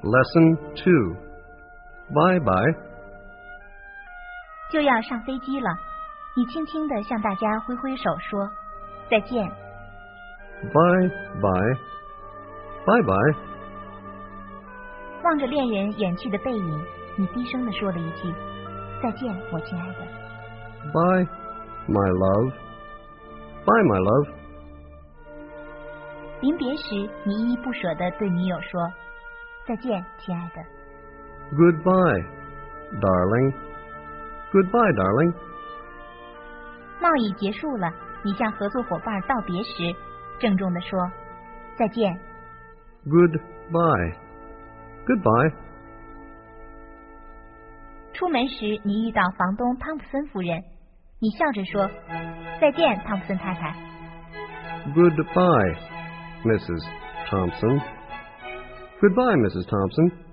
Lesson 2. Bye-bye. 就要上飞机了，你轻轻地向大家挥挥手说再见。 Bye-bye. Bye-bye. 望着恋人远去的背影，你低声地说了一句再见，我亲爱的。 Bye, my love. Bye, my love. 临别时，你依依不舍地对女友说再见，亲爱的。 Goodbye, darling. Goodbye, darling. 贸易结束了，你向合作伙伴道别时，郑重地说再见。 Goodbye. Goodbye. 出门时，你遇到房东汤普森夫人，你笑着说再见，汤普森太太。 Goodbye, Mrs. Thompson. Goodbye, Mrs. Thompson.